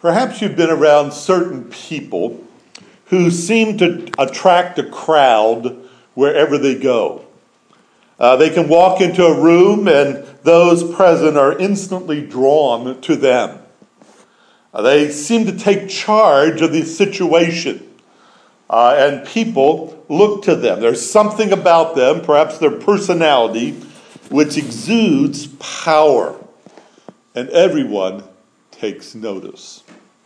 Perhaps you've been around certain people who seem to attract a crowd wherever they go. They can walk into a room and those present are instantly drawn to them. They seem to take charge of the situation, and people look to them. There's something about them, perhaps their personality, which exudes power, and everyone takes notice.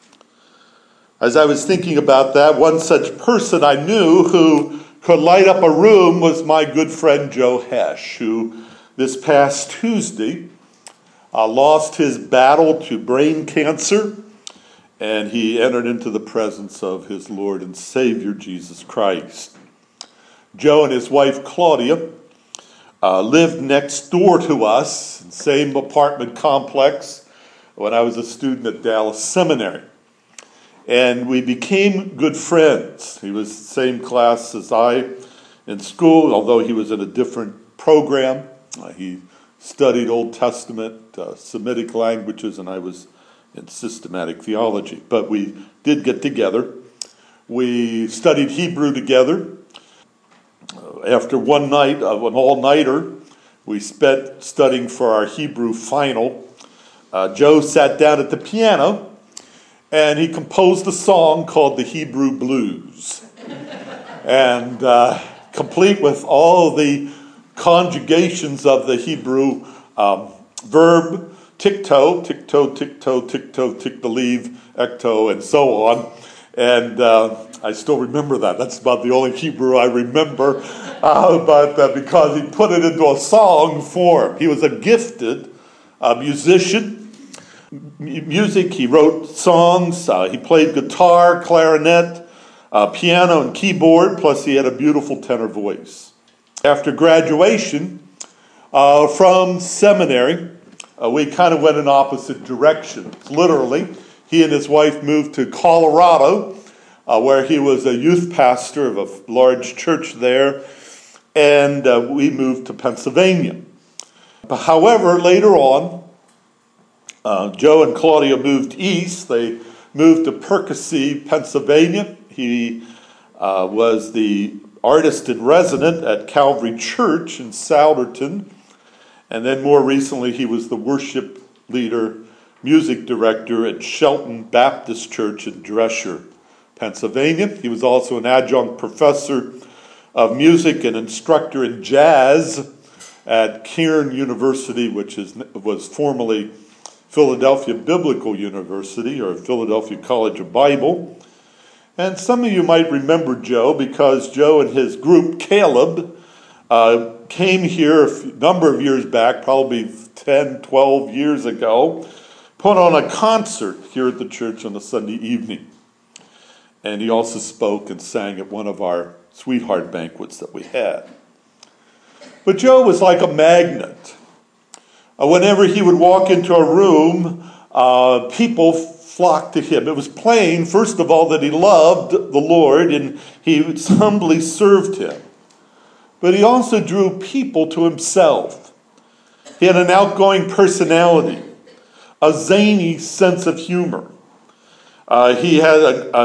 As I was thinking about that, one such person I knew who could light up a room was my good friend Joe Hesh, who this past Tuesday lost his battle to brain cancer, and he entered into the presence of his Lord and Savior, Jesus Christ. Joe and his wife Claudia lived next door to us, in the same apartment complex, when I was a student at Dallas Seminary. And we became good friends. He was the same class as I in school, although he was in a different program. He studied Old Testament, Semitic languages, and I was in systematic theology. But we did get together. We studied Hebrew together. After one night of an all-nighter, we spent studying for our Hebrew final. Joe sat down at the piano, and he composed a song called the Hebrew Blues. And complete with all the conjugations of the Hebrew verb, tikto, tikto, tikto, tikto, tik-believe, ekto, and so on. And I still remember that. That's about the only Hebrew I remember. But because he put it into a song form. He was a gifted musician. Music, he wrote songs, he played guitar, clarinet, piano, and keyboard, plus he had a beautiful tenor voice. After graduation from seminary, we kind of went in opposite directions. Literally, he and his wife moved to Colorado, where he was a youth pastor of a large church there, and we moved to Pennsylvania. However, later on, Joe and Claudia moved east. They moved to Percy, Pennsylvania. He was the artist in resident at Calvary Church in Souderton. And then more recently, he was the worship leader, music director at Shelton Baptist Church in Dresher, Pennsylvania. He was also an adjunct professor of music and instructor in jazz at Cairn University, which was formerly Philadelphia Biblical University, or Philadelphia College of Bible. And some of you might remember Joe because Joe and his group, Caleb, came here a number of years back, probably 10, 12 years ago, put on a concert here at the church on a Sunday evening. And he also spoke and sang at one of our sweetheart banquets that we had. But Joe was like a magnet. Whenever he would walk into a room, people flocked to him. It was plain, first of all, that he loved the Lord and he humbly served him. But he also drew people to himself. He had an outgoing personality, a zany sense of humor. He had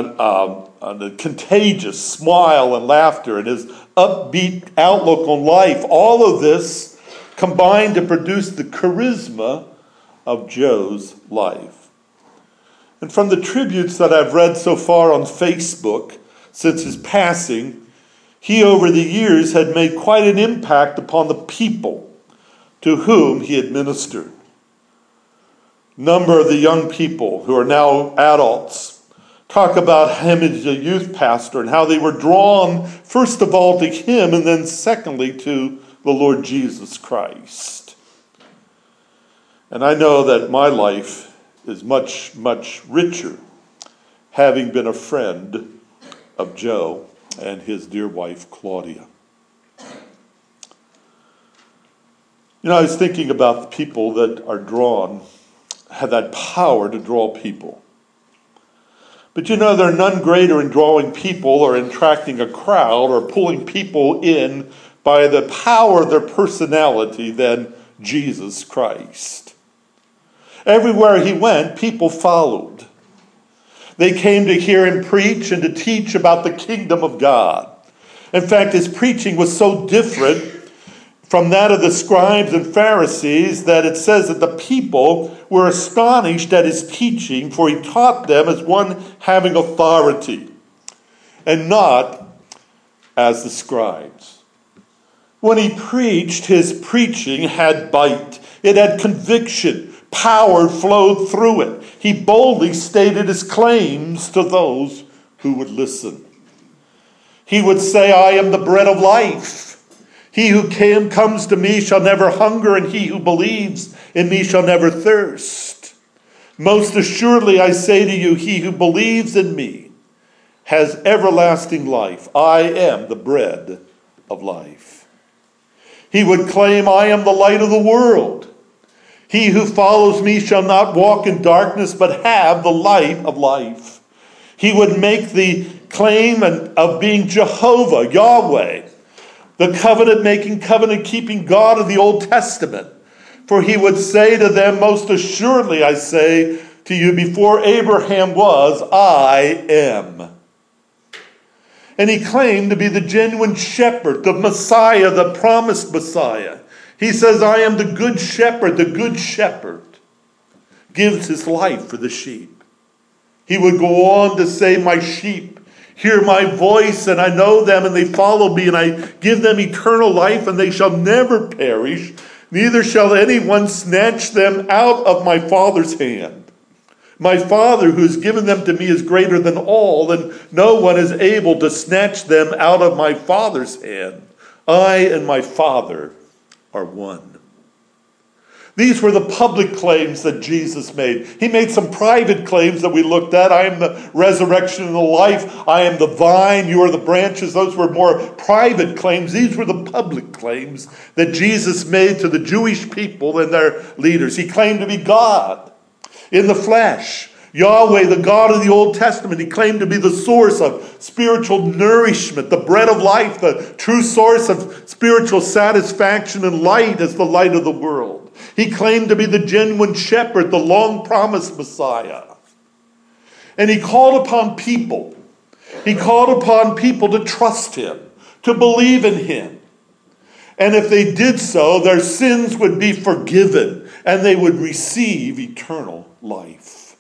a contagious smile and laughter, and his upbeat outlook on life. All of this combined to produce the charisma of Joe's life. And from the tributes that I've read so far on Facebook since his passing, he over the years had made quite an impact upon the people to whom he had ministered. A number of the young people who are now adults talk about him as a youth pastor and how they were drawn first of all to him and then secondly to the Lord Jesus Christ. And I know that my life is much, much richer having been a friend of Joe and his dear wife, Claudia. You know, I was thinking about the people that are drawn, have that power to draw people. But you know, they're none greater in drawing people or attracting a crowd or pulling people in by the power of their personality than Jesus Christ. Everywhere he went, people followed. They came to hear him preach and to teach about the kingdom of God. In fact, his preaching was so different from that of the scribes and Pharisees that it says that the people were astonished at his teaching, for he taught them as one having authority and not as the scribes. When he preached, his preaching had bite. It had conviction. Power flowed through it. He boldly stated his claims to those who would listen. He would say, I am the bread of life. He who comes to me shall never hunger, and he who believes in me shall never thirst. Most assuredly I say to you, he who believes in me has everlasting life. I am the bread of life. He would claim, I am the light of the world. He who follows me shall not walk in darkness, but have the light of life. He would make the claim of being Jehovah, Yahweh, the covenant-making, covenant-keeping God of the Old Testament. For he would say to them, most assuredly I say to you, before Abraham was, I am. And he claimed to be the genuine shepherd, the Messiah, the promised Messiah. He says, I am the good shepherd. The good shepherd gives his life for the sheep. He would go on to say, my sheep hear my voice, and I know them, and they follow me, and I give them eternal life, and they shall never perish, neither shall anyone snatch them out of my Father's hand. My Father who has given them to me is greater than all, and no one is able to snatch them out of my Father's hand. I and my Father are one. These were the public claims that Jesus made. He made some private claims that we looked at. I am the resurrection and the life. I am the vine. You are the branches. Those were more private claims. These were the public claims that Jesus made to the Jewish people and their leaders. He claimed to be God in the flesh. Yahweh, the God of the Old Testament. He claimed to be the source of spiritual nourishment, the bread of life, the true source of spiritual satisfaction and light as the light of the world. He claimed to be the genuine shepherd, the long-promised Messiah. And he called upon people. He called upon people to trust him, to believe in him. And if they did so, their sins would be forgiven, and they would receive eternal life.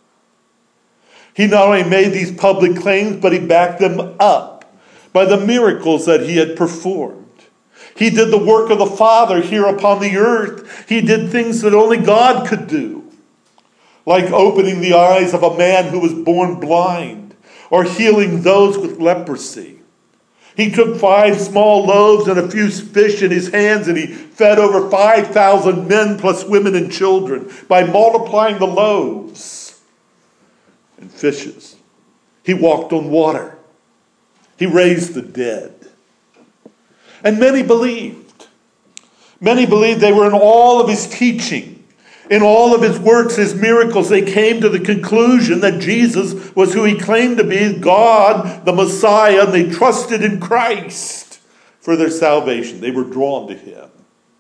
He not only made these public claims, but he backed them up by the miracles that he had performed. He did the work of the Father here upon the earth. He did things that only God could do, like opening the eyes of a man who was born blind, or healing those with leprosy. He took 5 small loaves and a few fish in his hands, and he fed over 5,000 men plus women and children by multiplying the loaves and fishes. He walked on water. He raised the dead. And many believed. Many believed. They were in all of his teaching, in all of his works, his miracles. They came to the conclusion that Jesus was who he claimed to be, God, the Messiah, and they trusted in Christ for their salvation. They were drawn to him.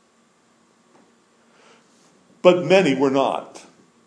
But many were not.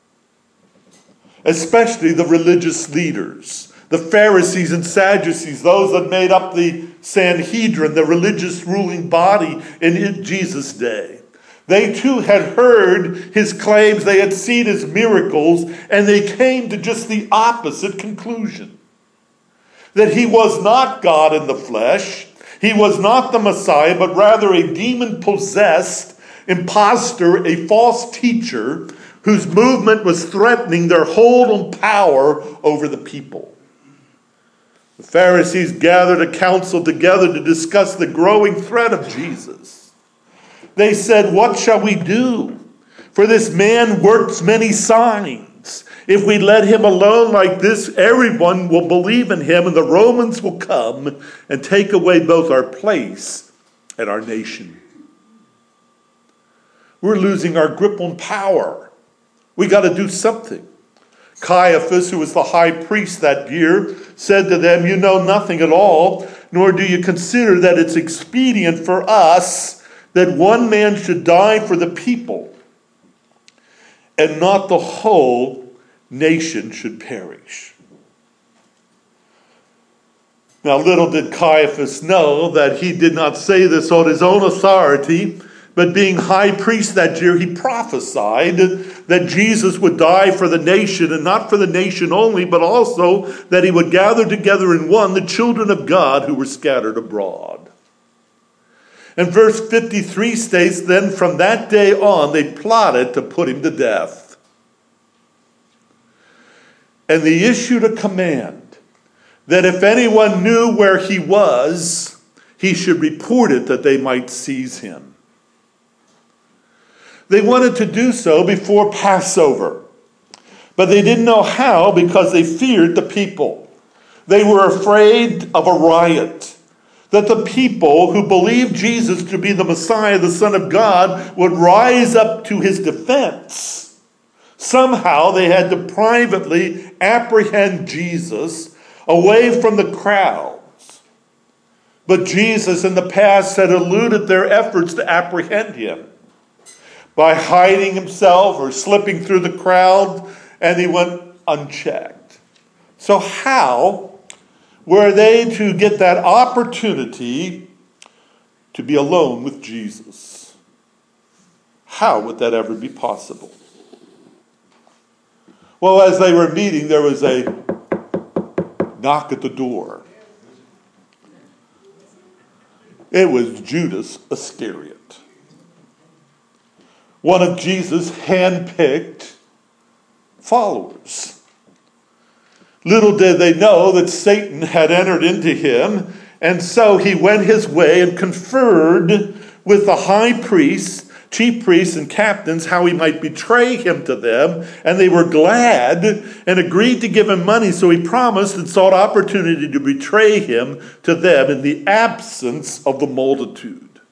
Especially the religious leaders, the Pharisees and Sadducees, those that made up the Sanhedrin, the religious ruling body in Jesus' day. They too had heard his claims, they had seen his miracles, and they came to just the opposite conclusion. That he was not God in the flesh, he was not the Messiah, but rather a demon-possessed impostor, a false teacher, whose movement was threatening their hold on power over the people. The Pharisees gathered a council together to discuss the growing threat of Jesus. They said, what shall we do? For this man works many signs. If we let him alone like this, everyone will believe in him, and the Romans will come and take away both our place and our nation. We're losing our grip on power. We got to do something. Caiaphas, who was the high priest that year, said to them, you know nothing at all, nor do you consider that it's expedient for us that one man should die for the people, and not the whole nation should perish. Now, little did Caiaphas know that he did not say this on his own authority, but being high priest that year, he prophesied that Jesus would die for the nation, and not for the nation only, but also that he would gather together in one the children of God who were scattered abroad. And verse 53 states, then from that day on, they plotted to put him to death. And they issued a command that if anyone knew where he was, he should report it that they might seize him. They wanted to do so before Passover, but they didn't know how because they feared the people. They were afraid of a riot, that the people who believed Jesus to be the Messiah, the Son of God, would rise up to his defense. Somehow they had to privately apprehend Jesus away from the crowds. But Jesus in the past had eluded their efforts to apprehend him by hiding himself or slipping through the crowd, and he went unchecked. So how were they to get that opportunity to be alone with Jesus? How would that ever be possible? Well, as they were meeting, there was a knock at the door. It was Judas Iscariot, one of Jesus' hand-picked followers. Little did they know that Satan had entered into him, and so he went his way and conferred with the high priests, chief priests, and captains how he might betray him to them, and they were glad and agreed to give him money, so he promised and sought opportunity to betray him to them in the absence of the multitude.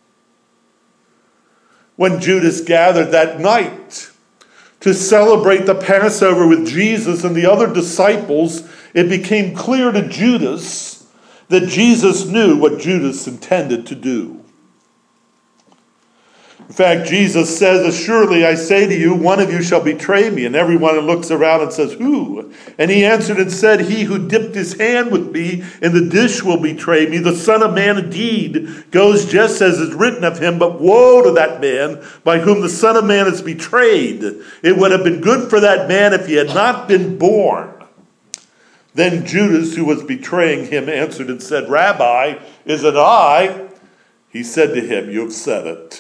When Judas gathered that night to celebrate the Passover with Jesus and the other disciples, it became clear to Judas that Jesus knew what Judas intended to do. In fact, Jesus says, assuredly I say to you, one of you shall betray me. And everyone looks around and says, who? And he answered and said, he who dipped his hand with me in the dish will betray me. The Son of Man indeed goes just as is written of him, but woe to that man by whom the Son of Man is betrayed. It would have been good for that man if he had not been born. Then Judas, who was betraying him, answered and said, Rabbi, is it I? He said to him, you have said it.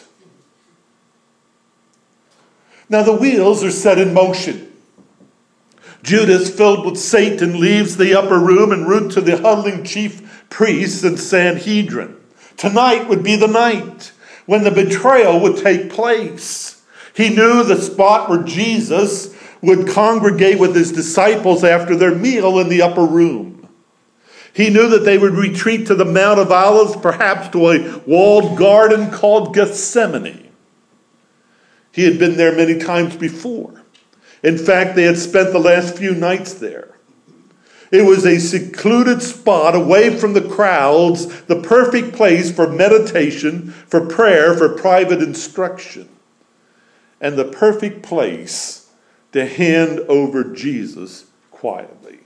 Now the wheels are set in motion. Judas, filled with Satan, leaves the upper room en route to the huddling chief priests and Sanhedrin. Tonight would be the night when the betrayal would take place. He knew the spot where Jesus would congregate with his disciples after their meal in the upper room. He knew that they would retreat to the Mount of Olives, perhaps to a walled garden called Gethsemane. He had been there many times before. In fact, they had spent the last few nights there. It was a secluded spot away from the crowds, the perfect place for meditation, for prayer, for private instruction, and the perfect place to hand over Jesus quietly.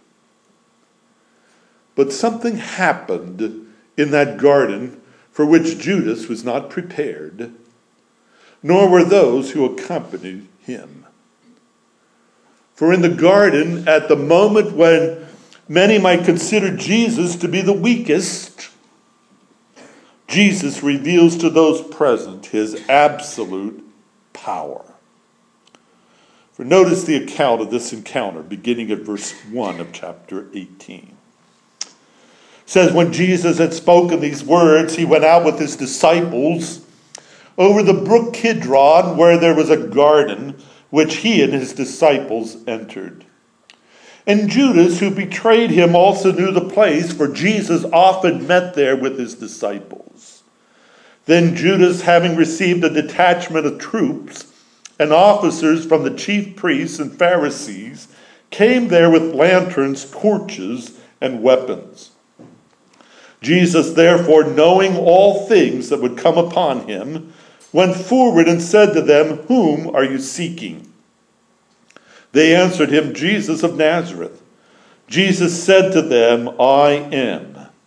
But something happened in that garden for which Judas was not prepared, nor were those who accompanied him. For in the garden, at the moment when many might consider Jesus to be the weakest, Jesus reveals to those present his absolute power. For notice the account of this encounter, beginning at verse 1 of chapter 18. It says, when Jesus had spoken these words, he went out with his disciples over the brook Kidron, where there was a garden, which he and his disciples entered. And Judas, who betrayed him, also knew the place, for Jesus often met there with his disciples. Then Judas, having received a detachment of troops and officers from the chief priests and Pharisees, came there with lanterns, torches, and weapons. Jesus, therefore, knowing all things that would come upon him, went forward and said to them, whom are you seeking? They answered him, Jesus of Nazareth. Jesus said to them, I am.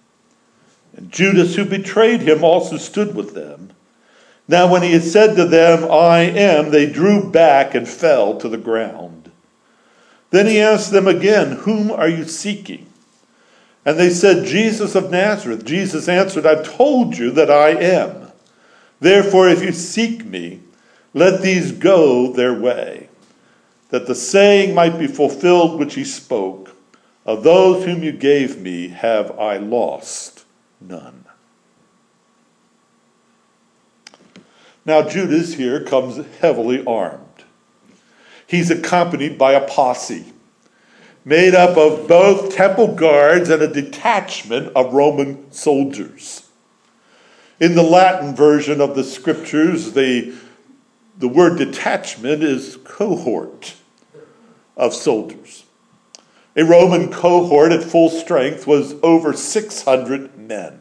And Judas, who betrayed him, also stood with them. Now when he had said to them, I am, they drew back and fell to the ground. Then he asked them again, whom are you seeking? And they said, Jesus of Nazareth. Jesus answered, I've told you that I am. Therefore, if you seek me, let these go their way, that the saying might be fulfilled which he spoke, of those whom you gave me have I lost none. Now Judas here comes heavily armed. He's accompanied by a posse made up of both temple guards and a detachment of Roman soldiers. In the Latin version of the scriptures, the word detachment is cohort of soldiers. A Roman cohort at full strength was over 600 men.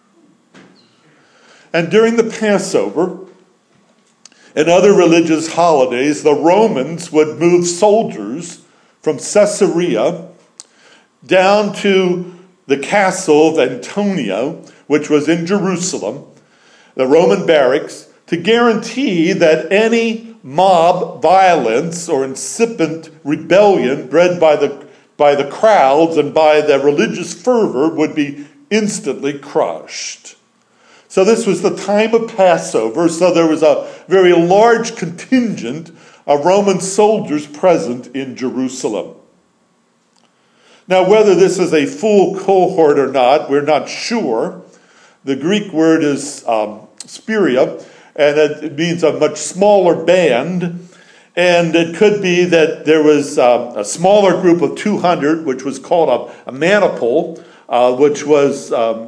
And during the Passover and other religious holidays, the Romans would move soldiers from Caesarea down to the castle of Antonia, which was in Jerusalem, the Roman barracks, to guarantee that any mob violence or incipient rebellion bred by the crowds and by the religious fervor would be instantly crushed. So this was the time of Passover, so there was a very large contingent of Roman soldiers present in Jerusalem. Now, whether this is a full cohort or not, we're not sure. The Greek word is spiria, and it means a much smaller band. And it could be that there was a smaller group of 200, which was called a maniple, which was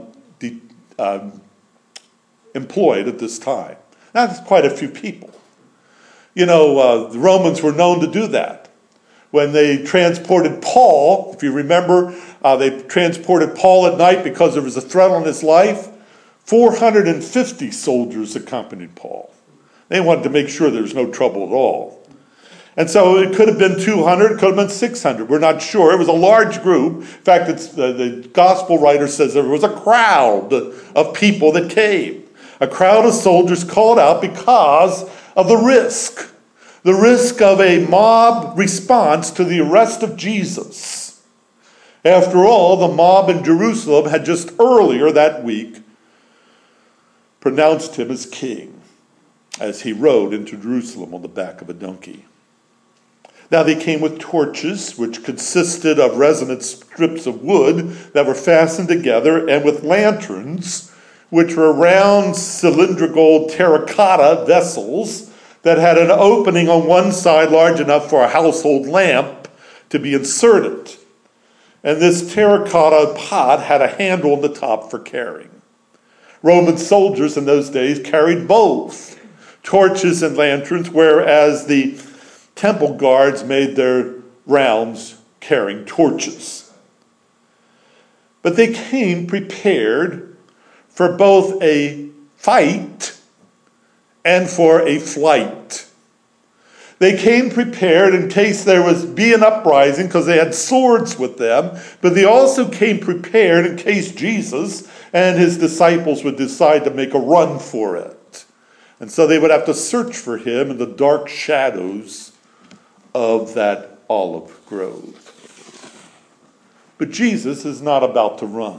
employed at this time. That's quite a few people. The Romans were known to do that. When they transported Paul, if you remember, they transported Paul at night because there was a threat on his life. 450 soldiers accompanied Paul. They wanted to make sure there was no trouble at all. And so it could have been 200, it could have been 600. We're not sure. It was a large group. In fact, the gospel writer says there was a crowd of people that came. A crowd of soldiers called out because of the risk of a mob response to the arrest of Jesus. After all, the mob in Jerusalem had just earlier that week pronounced him as king as he rode into Jerusalem on the back of a donkey. Now they came with torches, which consisted of resonant strips of wood that were fastened together, and with lanterns, which were round cylindrical terracotta vessels that had an opening on one side large enough for a household lamp to be inserted. And this terracotta pot had a handle on the top for carrying. Roman soldiers in those days carried both torches and lanterns, whereas the temple guards made their rounds carrying torches. But they came prepared for both a fight and for a flight. They came prepared in case there was be an uprising because they had swords with them, but they also came prepared in case Jesus and his disciples would decide to make a run for it. And so they would have to search for him in the dark shadows of that olive grove. But Jesus is not about to run.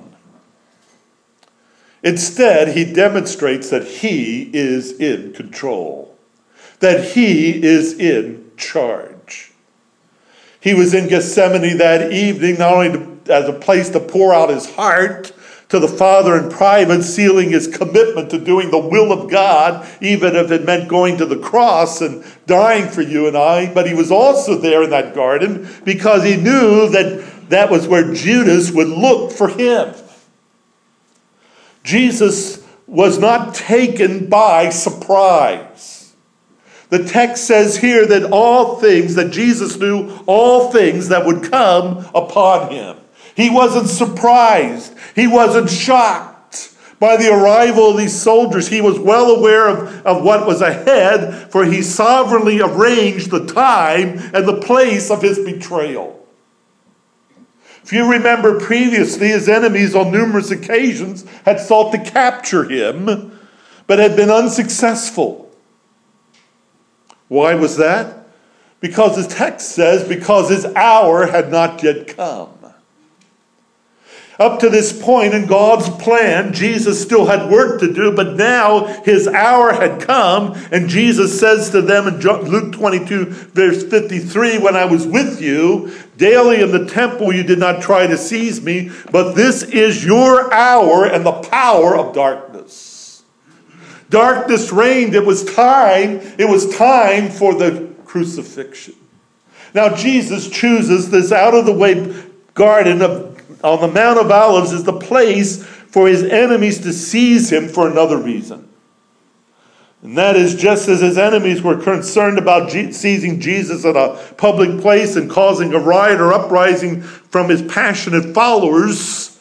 Instead, he demonstrates that he is in control, that he is in charge. He was in Gethsemane that evening, not only as a place to pour out his heart to the Father in private, sealing his commitment to doing the will of God, even if it meant going to the cross and dying for you and I, but he was also there in that garden because he knew that that was where Judas would look for him. Jesus was not taken by surprise. The text says here that Jesus knew all things that would come upon him. He wasn't surprised. He wasn't shocked by the arrival of these soldiers. He was well aware of what was ahead, for he sovereignly arranged the time and the place of his betrayal. If you remember previously, his enemies on numerous occasions had sought to capture him, but had been unsuccessful. Why was that? Because the text says, because his hour had not yet come. Up to this point in God's plan, Jesus still had work to do, but now his hour had come, and Jesus says to them in Luke 22, verse 53, when I was with you daily in the temple, you did not try to seize me, but this is your hour and the power of darkness. Darkness reigned. It was time for the crucifixion. Now Jesus chooses this out-of-the-way garden on the Mount of Olives is the place for his enemies to seize him for another reason. And that is, just as his enemies were concerned about seizing Jesus at a public place and causing a riot or uprising from his passionate followers,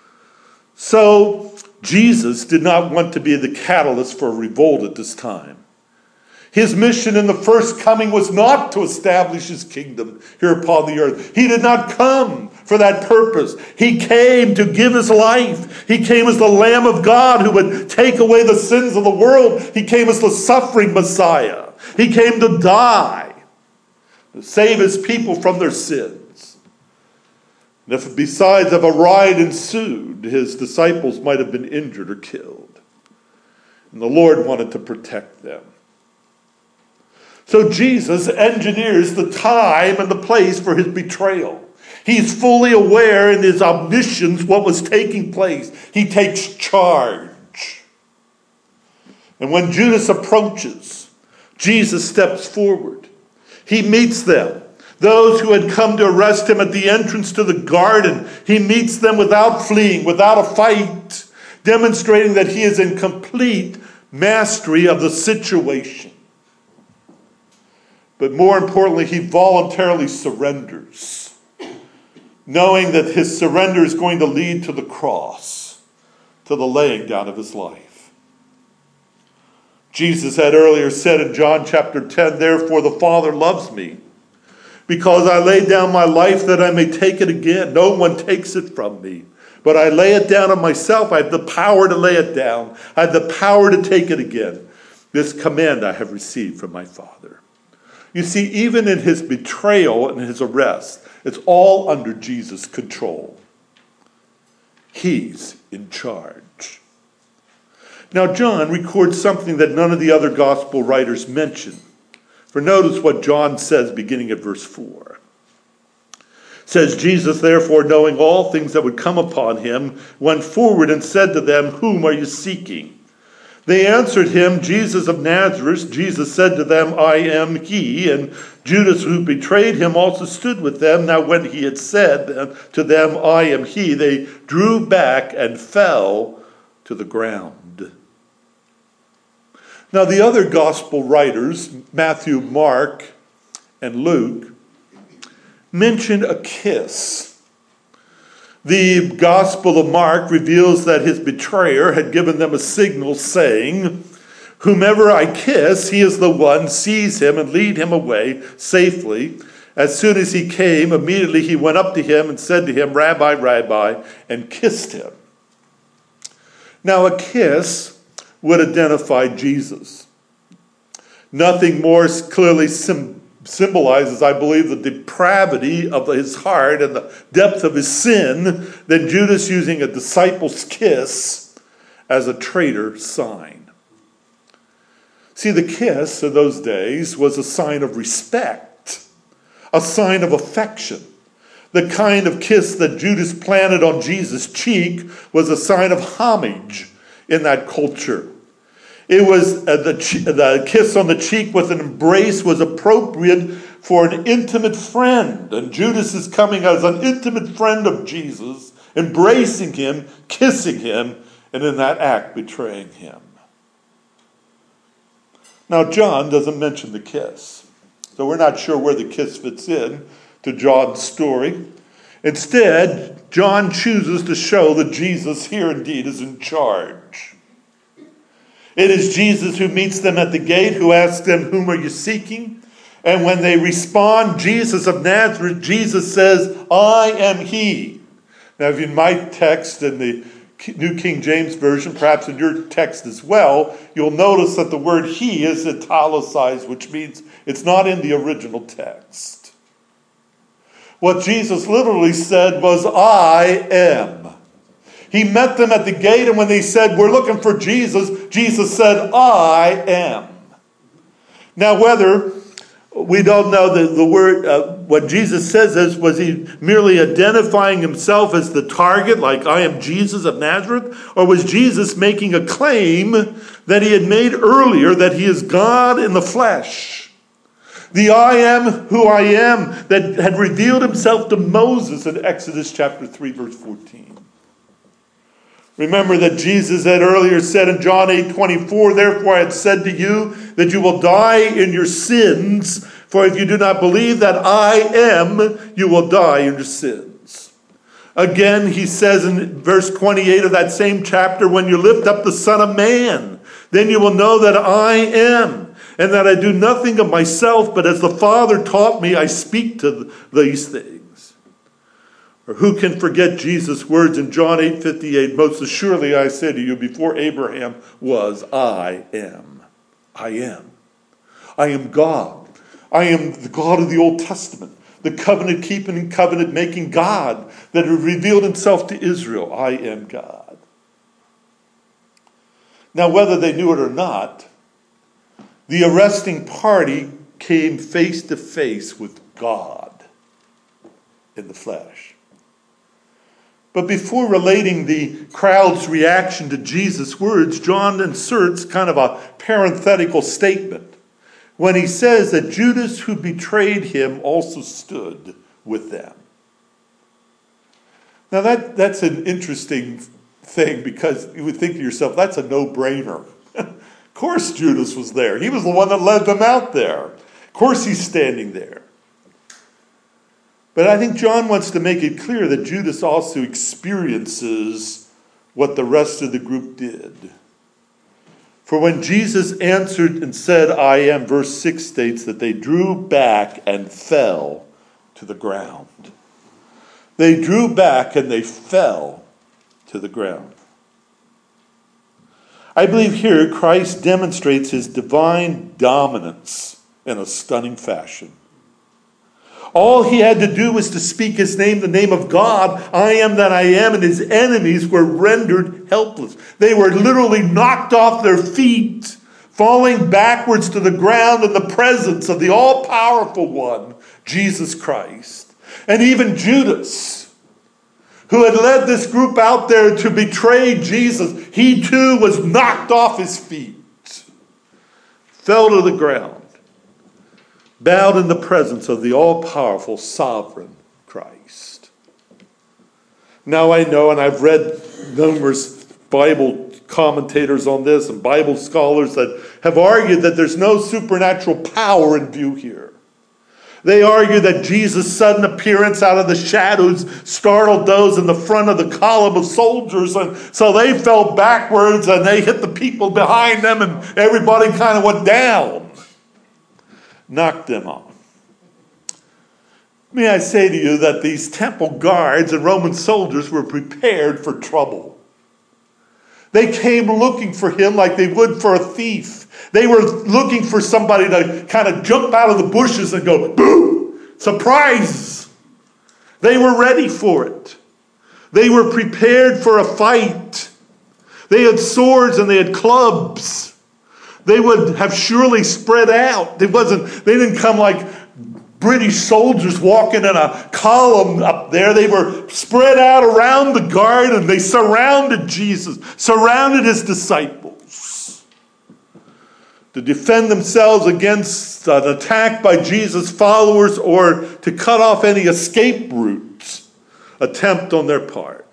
so Jesus did not want to be the catalyst for a revolt at this time. His mission in the first coming was not to establish his kingdom here upon the earth. He did not come for that purpose. He came to give his life. He came as the Lamb of God who would take away the sins of the world. He came as the suffering Messiah. He came to die, to save his people from their sins. And if besides if a riot ensued, his disciples might have been injured or killed. And the Lord wanted to protect them. So Jesus engineers the time and the place for his betrayal. He's fully aware in his omniscience what was taking place. He takes charge. And when Judas approaches, Jesus steps forward. He meets them. Those who had come to arrest him at the entrance to the garden, he meets them without fleeing, without a fight, demonstrating that he is in complete mastery of the situation. But more importantly, he voluntarily surrenders, knowing that his surrender is going to lead to the cross, to the laying down of his life. Jesus had earlier said in John chapter 10, therefore the Father loves me, because I lay down my life that I may take it again. No one takes it from me, but I lay it down of myself. I have the power to lay it down. I have the power to take it again. This command I have received from my Father. You see, even in his betrayal and his arrest, it's all under Jesus' control. He's in charge. Now, John records something that none of the other gospel writers mention. For notice what John says beginning at verse 4. It says, Jesus, therefore, knowing all things that would come upon him, went forward and said to them, whom are you seeking? They answered him, Jesus of Nazareth. Jesus said to them, I am he. And Judas, who betrayed him, also stood with them. Now when he had said to them, I am he, they drew back and fell to the ground. Now the other gospel writers, Matthew, Mark, and Luke, mention a kiss. The Gospel of Mark reveals that his betrayer had given them a signal saying, whomever I kiss, he is the one, seize him and lead him away safely. As soon as he came, immediately he went up to him and said to him, Rabbi, Rabbi, and kissed him. Now a kiss would identify Jesus. Nothing more clearly symbolizes, I believe, the depravity of his heart and the depth of his sin than Judas using a disciple's kiss as a traitor sign. See, the kiss in those days was a sign of respect, a sign of affection. The kind of kiss that Judas planted on Jesus' cheek was a sign of homage in that culture. It was the kiss on the cheek with an embrace was appropriate for an intimate friend. And Judas is coming as an intimate friend of Jesus, embracing him, kissing him, and in that act betraying him. Now John doesn't mention the kiss. So we're not sure where the kiss fits in to John's story. Instead, John chooses to show that Jesus here indeed is in charge. It is Jesus who meets them at the gate, who asks them, whom are you seeking? And when they respond, Jesus of Nazareth, Jesus says, I am he. Now, if in my text in the New King James Version, perhaps in your text as well, you'll notice that the word he is italicized, which means it's not in the original text. What Jesus literally said was, I am. He met them at the gate, and when they said, we're looking for Jesus, Jesus said, I am. Now, whether we don't know the word, what Jesus says is, was he merely identifying himself as the target, like I am Jesus of Nazareth? Or was Jesus making a claim that he had made earlier, that he is God in the flesh? The I am who I am that had revealed himself to Moses in Exodus chapter 3, verse 14. Remember that Jesus had earlier said in John 8:24, therefore I had said to you that you will die in your sins, for if you do not believe that I am, you will die in your sins. Again, he says in verse 28 of that same chapter, when you lift up the Son of Man, then you will know that I am, and that I do nothing of myself, but as the Father taught me, I speak to these things. Or who can forget Jesus' words in John 8:58? Most assuredly I say to you, before Abraham was, I am. I am. I am God. I am the God of the Old Testament, the covenant-keeping and covenant-making God that had revealed himself to Israel. I am God. Now, whether they knew it or not, the arresting party came face to face with God in the flesh. But before relating the crowd's reaction to Jesus' words, John inserts kind of a parenthetical statement when he says that Judas, who betrayed him, also stood with them. Now that's an interesting thing, because you would think to yourself, that's a no-brainer. Of course Judas was there. He was the one that led them out there. Of course he's standing there. But I think John wants to make it clear that Judas also experiences what the rest of the group did. For when Jesus answered and said, I am, verse 6 states that they drew back and fell to the ground. They drew back and they fell to the ground. I believe here Christ demonstrates his divine dominance in a stunning fashion. All he had to do was to speak his name, the name of God, I am that I am, and his enemies were rendered helpless. They were literally knocked off their feet, falling backwards to the ground in the presence of the all-powerful one, Jesus Christ. And even Judas, who had led this group out there to betray Jesus, he too was knocked off his feet, fell to the ground, bowed in the presence of the all-powerful, sovereign Christ. Now I know, and I've read numerous Bible commentators on this and Bible scholars that have argued that there's no supernatural power in view here. They argue that Jesus' sudden appearance out of the shadows startled those in the front of the column of soldiers, and so they fell backwards and they hit the people behind them, and everybody kind of went down. Knocked them off. May I say to you that these temple guards and Roman soldiers were prepared for trouble. They came looking for him like they would for a thief. They were looking for somebody to kind of jump out of the bushes and go, boom, surprise. They were ready for it. They were prepared for a fight. They had swords and they had clubs. They would have surely spread out. They didn't come like British soldiers walking in a column up there. They were spread out around the guard, and they surrounded Jesus, surrounded his disciples to defend themselves against an attack by Jesus' followers or to cut off any escape routes attempt on their part.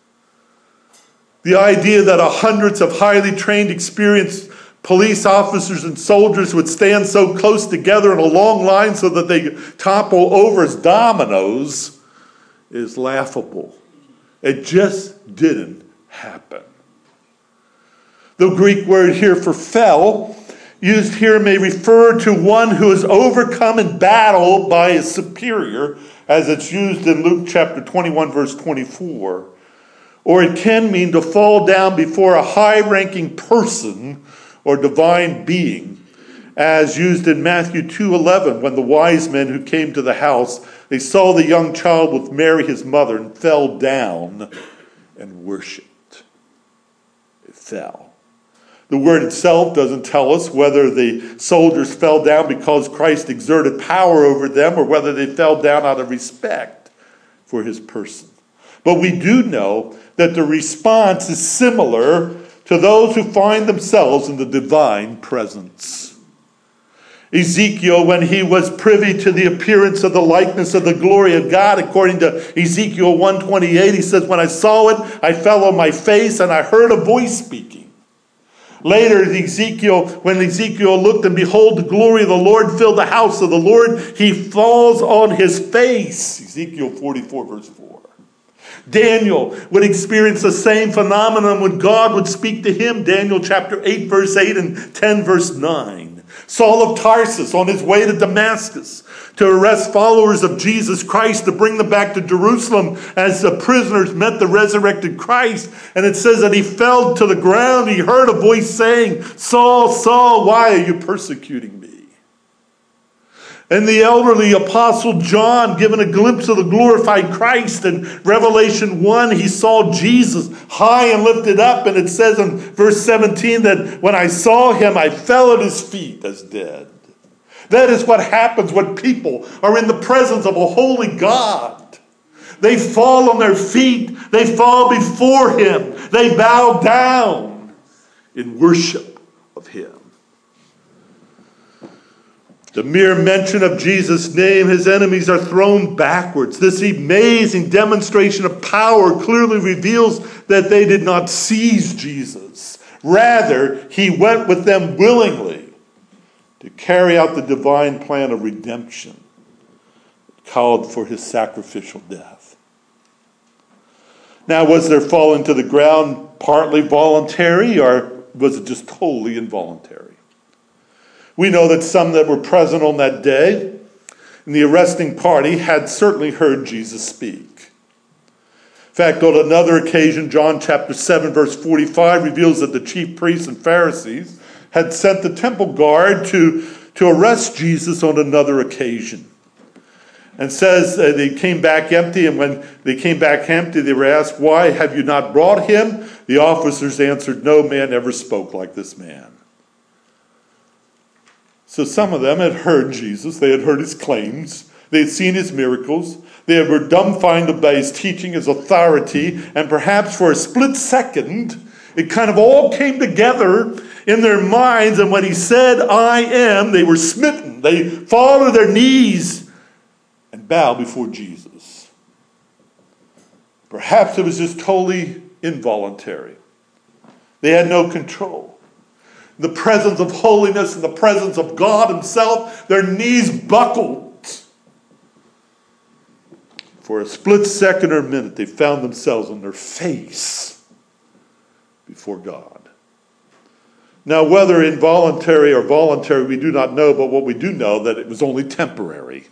The idea that hundreds of highly trained, experienced police officers and soldiers would stand so close together in a long line so that they topple over as dominoes is laughable. It just didn't happen. The Greek word here for fell used here may refer to one who is overcome in battle by a superior, as it's used in Luke chapter 21, verse 24. Or it can mean to fall down before a high-ranking person or divine being, as used in Matthew 2:11, when the wise men who came to the house, they saw the young child with Mary his mother and fell down and worshipped. It fell. The word itself doesn't tell us whether the soldiers fell down because Christ exerted power over them or whether they fell down out of respect for his person. But we do know that the response is similar to those who find themselves in the divine presence. Ezekiel, when he was privy to the appearance of the likeness of the glory of God, according to Ezekiel 1:28, he says, when I saw it, I fell on my face and I heard a voice speaking. Later, when Ezekiel looked and behold, the glory of the Lord filled the house of the Lord, he falls on his face. Ezekiel 44, verse 4. Daniel would experience the same phenomenon when God would speak to him. Daniel chapter 8, verse 8 and 10, verse 9. Saul of Tarsus on his way to Damascus to arrest followers of Jesus Christ, to bring them back to Jerusalem as the prisoners met the resurrected Christ. And it says that he fell to the ground. He heard a voice saying, Saul, Saul, why are you persecuting me? And the elderly apostle John, given a glimpse of the glorified Christ in Revelation 1, he saw Jesus high and lifted up. And it says in verse 17 that when I saw him, I fell at his feet as dead. That is what happens when people are in the presence of a holy God. They fall on their feet. They fall before him. They bow down in worship of him. The mere mention of Jesus' name, his enemies are thrown backwards. This amazing demonstration of power clearly reveals that they did not seize Jesus. Rather, he went with them willingly to carry out the divine plan of redemption that called for his sacrificial death. Now, was their falling to the ground partly voluntary, or was it just totally involuntary? We know that some that were present on that day in the arresting party had certainly heard Jesus speak. In fact, on another occasion, John chapter 7, verse 45 reveals that the chief priests and Pharisees had sent the temple guard to arrest Jesus on another occasion. And says they came back empty, and when they came back empty, they were asked, why have you not brought him? The officers answered, no man ever spoke like this man. So some of them had heard Jesus. They had heard his claims. They had seen his miracles. They were dumbfounded by his teaching, his authority. And perhaps for a split second, it kind of all came together in their minds. And when he said, I am, they were smitten. They fall to their knees and bow before Jesus. Perhaps it was just totally involuntary. They had no control. The presence of holiness and the presence of God himself, their knees buckled. For a split second or minute, they found themselves on their face before God. Now, whether involuntary or voluntary, we do not know, but what we do know, that it was only temporary.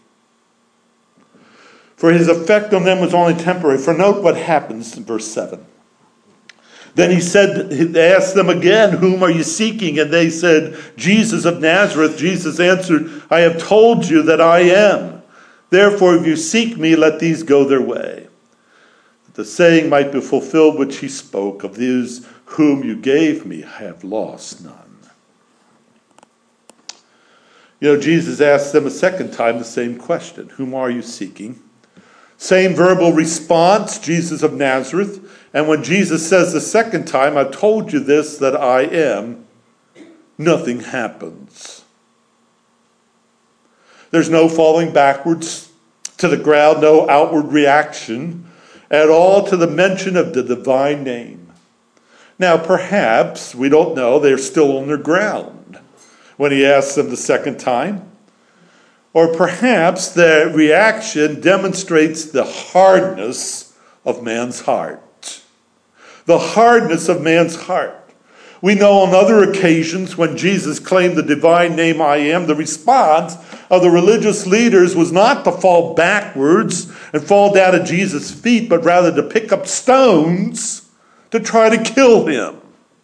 For his effect on them was only temporary. For note what happens in verse 7. Then he asked them again, whom are you seeking? And they said, Jesus of Nazareth. Jesus answered, I have told you that I am. Therefore, if you seek me, let these go their way. That the saying might be fulfilled which he spoke, of these whom you gave me, I have lost none. You know, Jesus asked them a second time the same question. Whom are you seeking? Same verbal response, Jesus of Nazareth. And when Jesus says the second time, I've told you this, that I am, nothing happens. There's no falling backwards to the ground, no outward reaction at all to the mention of the divine name. Now, perhaps, we don't know, they're still on their ground when he asks them the second time. Or perhaps the reaction demonstrates the hardness of man's heart. The hardness of man's heart. We know on other occasions when Jesus claimed the divine name I am, the response of the religious leaders was not to fall backwards and fall down at Jesus' feet, but rather to pick up stones to try to kill him.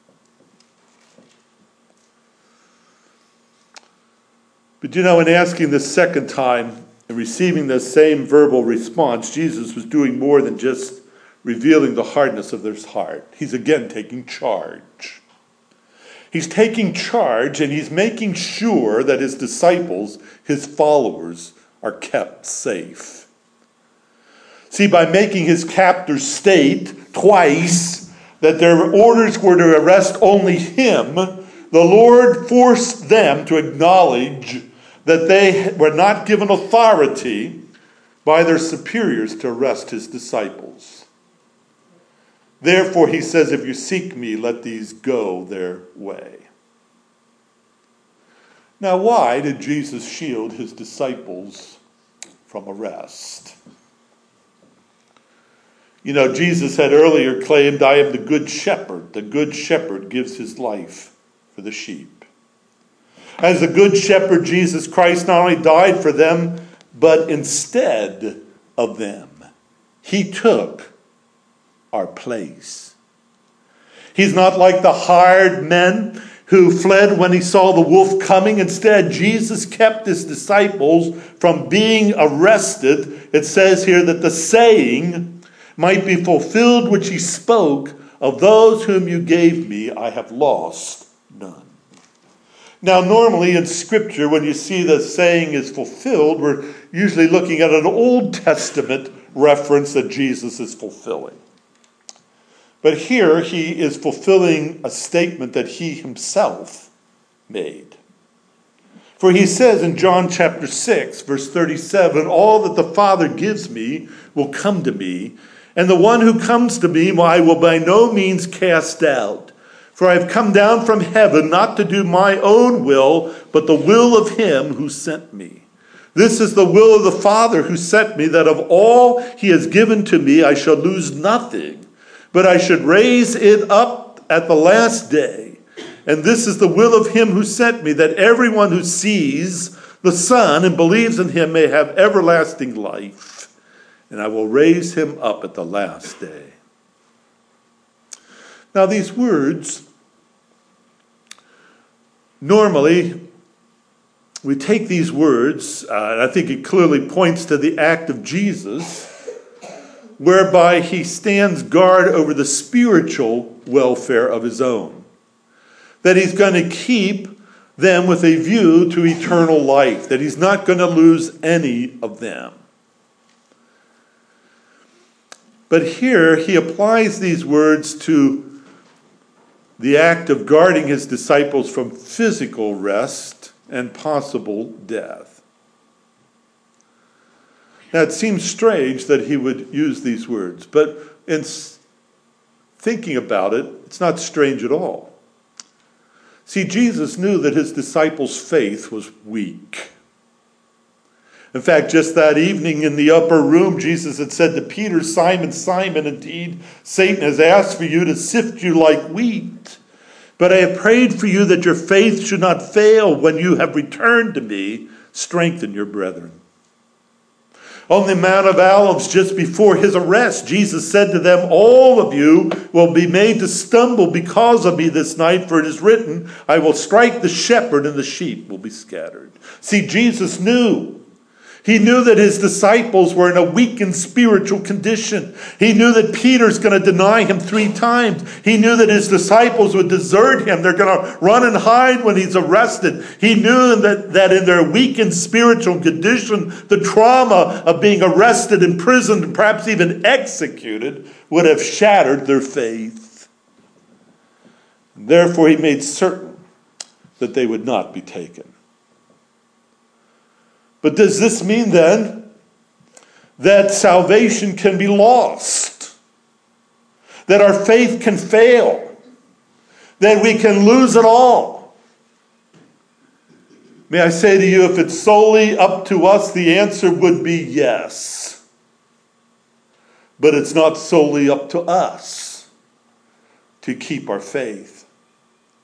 But in asking this second time and receiving the same verbal response, Jesus was doing more than just revealing the hardness of their heart. He's again taking charge. He's taking charge and he's making sure that his disciples, his followers, are kept safe. See, by making his captors state twice that their orders were to arrest only him, the Lord forced them to acknowledge that they were not given authority by their superiors to arrest his disciples. Therefore, he says, if you seek me, let these go their way. Now, why did Jesus shield his disciples from arrest? Jesus had earlier claimed, I am the good shepherd. The good shepherd gives his life for the sheep. As the good shepherd, Jesus Christ not only died for them, but instead of them, he took our place. He's not like the hired men who fled when he saw the wolf coming. Instead, Jesus kept his disciples from being arrested. It says here that the saying might be fulfilled which he spoke, of those whom you gave me, I have lost none. Now, normally in Scripture, when you see the saying is fulfilled, we're usually looking at an Old Testament reference that Jesus is fulfilling. But here he is fulfilling a statement that he himself made. For he says in John chapter 6, verse 37, all that the Father gives me will come to me, and the one who comes to me I will by no means cast out. For I have come down from heaven not to do my own will, but the will of him who sent me. This is the will of the Father who sent me, that of all he has given to me I shall lose nothing, but I should raise it up at the last day. And this is the will of him who sent me, that everyone who sees the Son and believes in him may have everlasting life. And I will raise him up at the last day. Now these words, normally we take these words, and I think it clearly points to the act of Jesus, whereby he stands guard over the spiritual welfare of his own. That he's going to keep them with a view to eternal life. That he's not going to lose any of them. But here he applies these words to the act of guarding his disciples from physical rest and possible death. Now it seems strange that he would use these words, but in thinking about it, it's not strange at all. See, Jesus knew that his disciples' faith was weak. In fact, just that evening in the upper room, Jesus had said to Peter, Simon, Simon, indeed, Satan has asked for you to sift you like wheat. But I have prayed for you that your faith should not fail. When you have returned to me, strengthen your brethren. On the Mount of Olives, just before his arrest, Jesus said to them, all of you will be made to stumble because of me this night, for it is written, I will strike the shepherd and the sheep will be scattered. See, Jesus knew. He knew that his disciples were in a weakened spiritual condition. He knew that Peter's going to deny him 3 times. He knew that his disciples would desert him. They're going to run and hide when he's arrested. He knew that in their weakened spiritual condition, the trauma of being arrested, imprisoned, and perhaps even executed would have shattered their faith. Therefore, he made certain that they would not be taken. But does this mean then that salvation can be lost? That our faith can fail? That we can lose it all? May I say to you, if it's solely up to us, the answer would be yes. But it's not solely up to us to keep our faith.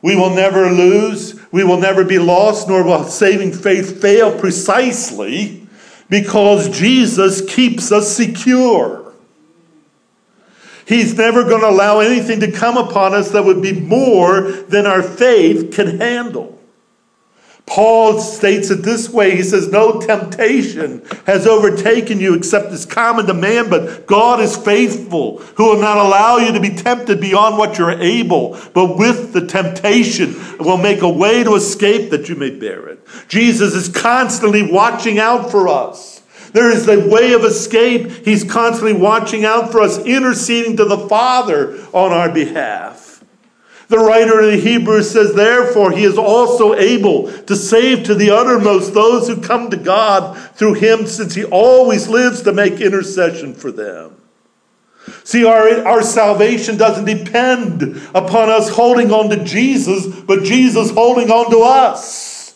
We will never lose. We will never be lost, nor will saving faith fail, precisely because Jesus keeps us secure. He's never going to allow anything to come upon us that would be more than our faith can handle. Paul states it this way. He says, no temptation has overtaken you except is common to man, but God is faithful, who will not allow you to be tempted beyond what you're able, but with the temptation will make a way to escape that you may bear it. Jesus is constantly watching out for us. There is a way of escape. He's constantly watching out for us, interceding to the Father on our behalf. The writer of the Hebrews says, therefore, he is also able to save to the uttermost those who come to God through him, since he always lives to make intercession for them. See, our salvation doesn't depend upon us holding on to Jesus, but Jesus holding on to us.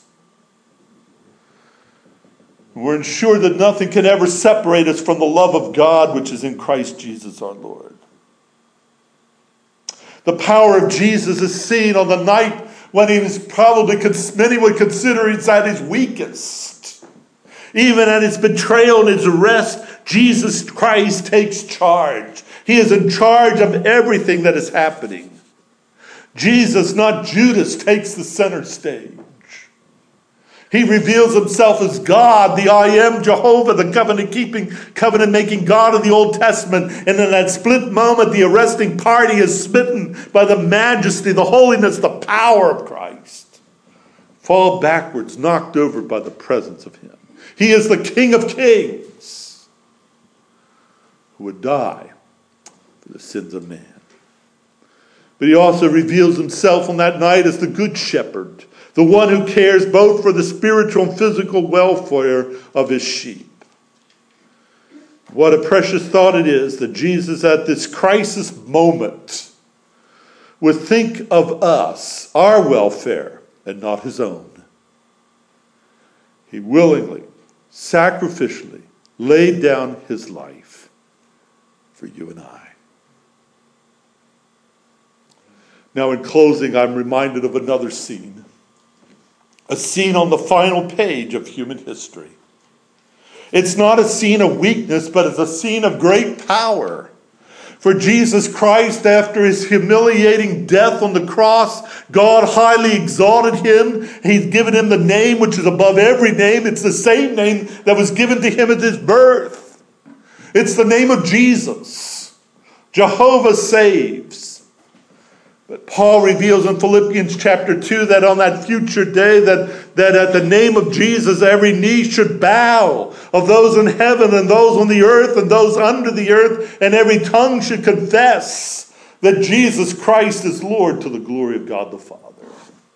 We're ensured that nothing can ever separate us from the love of God, which is in Christ Jesus our Lord. The power of Jesus is seen on the night when he was probably, many would consider he's at his weakest. Even at his betrayal and his arrest, Jesus Christ takes charge. He is in charge of everything that is happening. Jesus, not Judas, takes the center stage. He reveals himself as God, the I am Jehovah, the covenant-keeping, covenant-making God of the Old Testament. And in that split moment, the arresting party is smitten by the majesty, the holiness, the power of Christ. Fall backwards, knocked over by the presence of him. He is the King of Kings who would die for the sins of man. But he also reveals himself on that night as the Good Shepherd, the one who cares both for the spiritual and physical welfare of his sheep. What a precious thought it is that Jesus at this crisis moment would think of us, our welfare, and not his own. He willingly, sacrificially laid down his life for you and I. Now in closing, I'm reminded of another scene. A scene on the final page of human history. It's not a scene of weakness, but it's a scene of great power. For Jesus Christ, after his humiliating death on the cross, God highly exalted him. He's given him the name which is above every name. It's the same name that was given to him at his birth. It's the name of Jesus. Jehovah saves. But Paul reveals in Philippians chapter 2 that on that future day that at the name of Jesus every knee should bow, of those in heaven and those on the earth and those under the earth, and every tongue should confess that Jesus Christ is Lord, to the glory of God the Father.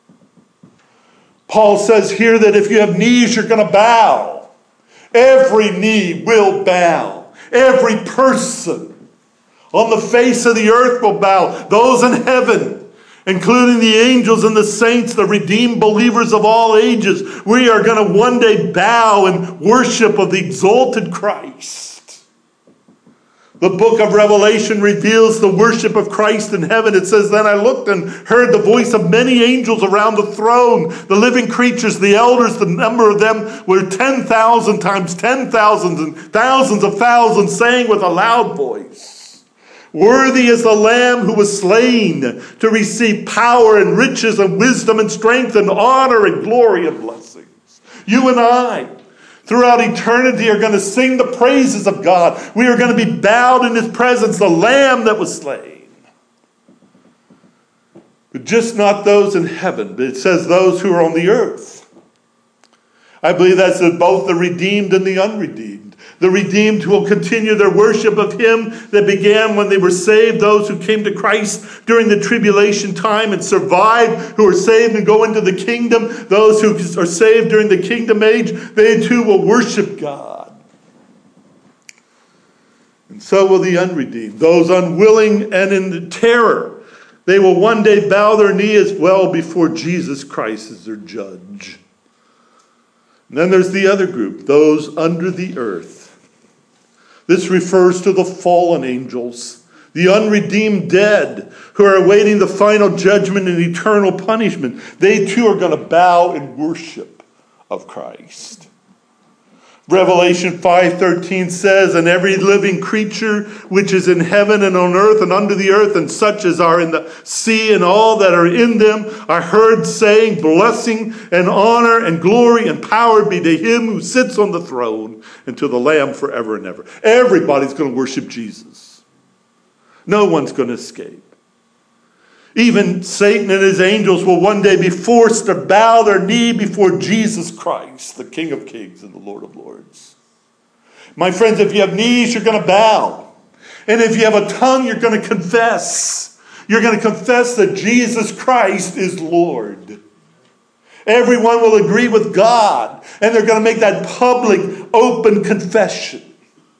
Paul says here that if you have knees, you're going to bow. Every knee will bow. Every person on the face of the earth will bow. Those in heaven, including the angels and the saints, the redeemed believers of all ages, we are going to one day bow in worship of the exalted Christ. The book of Revelation reveals the worship of Christ in heaven. It says, then I looked and heard the voice of many angels around the throne, the living creatures, the elders. The number of them were 10,000 times 10,000 and thousands of thousands, saying with a loud voice, worthy is the Lamb who was slain to receive power and riches and wisdom and strength and honor and glory and blessings. You and I, throughout eternity, are going to sing the praises of God. We are going to be bowed in his presence, the Lamb that was slain. But just not those in heaven, but it says those who are on the earth. I believe that's both the redeemed and the unredeemed. The redeemed who will continue their worship of him that began when they were saved. Those who came to Christ during the tribulation time and survived, who are saved and go into the kingdom. Those who are saved during the kingdom age, they too will worship God. And so will the unredeemed. Those unwilling and in terror, they will one day bow their knee as well before Jesus Christ as their judge. And then there's the other group, those under the earth. This refers to the fallen angels, the unredeemed dead who are awaiting the final judgment and eternal punishment. They too are going to bow in worship of Christ. Revelation 5:13 says, and every living creature which is in heaven and on earth and under the earth, and such as are in the sea and all that are in them, are heard saying, blessing and honor and glory and power be to him who sits on the throne and to the Lamb forever and ever. Everybody's going to worship Jesus. No one's going to escape. Even Satan and his angels will one day be forced to bow their knee before Jesus Christ, the King of Kings and the Lord of Lords. My friends, if you have knees, you're going to bow. And if you have a tongue, you're going to confess. You're going to confess that Jesus Christ is Lord. Everyone will agree with God, and they're going to make that public, open confession.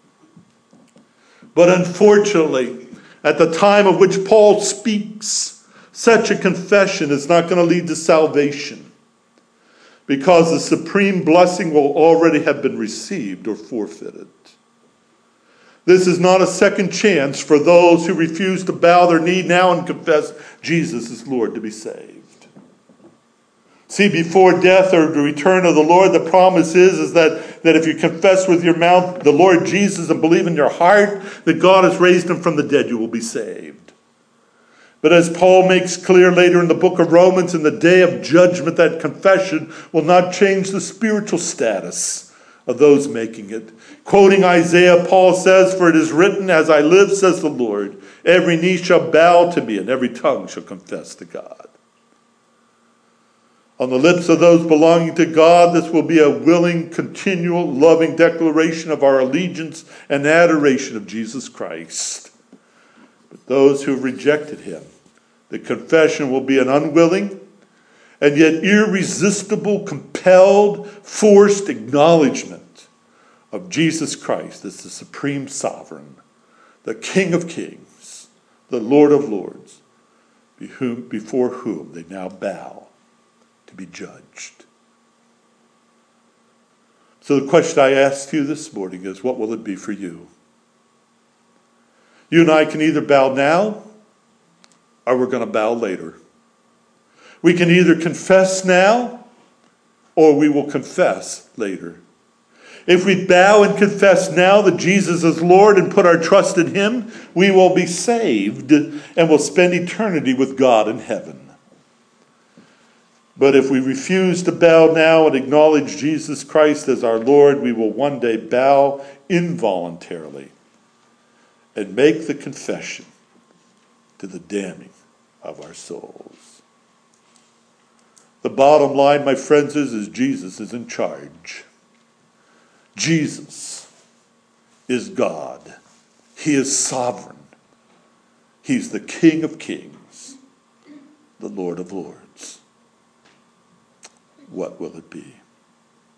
But unfortunately, at the time of which Paul speaks, such a confession is not going to lead to salvation, because the supreme blessing will already have been received or forfeited. This is not a second chance for those who refuse to bow their knee now and confess Jesus is Lord to be saved. See, before death or the return of the Lord, the promise is that if you confess with your mouth the Lord Jesus and believe in your heart that God has raised him from the dead, you will be saved. But as Paul makes clear later in the book of Romans, in the day of judgment, that confession will not change the spiritual status of those making it. Quoting Isaiah, Paul says, for it is written, as I live, says the Lord, every knee shall bow to me and every tongue shall confess to God. On the lips of those belonging to God, this will be a willing, continual, loving declaration of our allegiance and adoration of Jesus Christ. But those who have rejected him, the confession will be an unwilling and yet irresistible, compelled, forced acknowledgement of Jesus Christ as the supreme sovereign, the King of Kings, the Lord of Lords, before whom they now bow to be judged. So the question I ask you this morning is, what will it be for you? You and I can either bow now or we're going to bow later. We can either confess now or we will confess later. If we bow and confess now that Jesus is Lord and put our trust in him, we will be saved and will spend eternity with God in heaven. But if we refuse to bow now and acknowledge Jesus Christ as our Lord, we will one day bow involuntarily and make the confession to the damning of our souls. The bottom line, my friends, is Jesus is in charge. Jesus is God. He is sovereign. He's the King of Kings, the Lord of Lords. What will it be?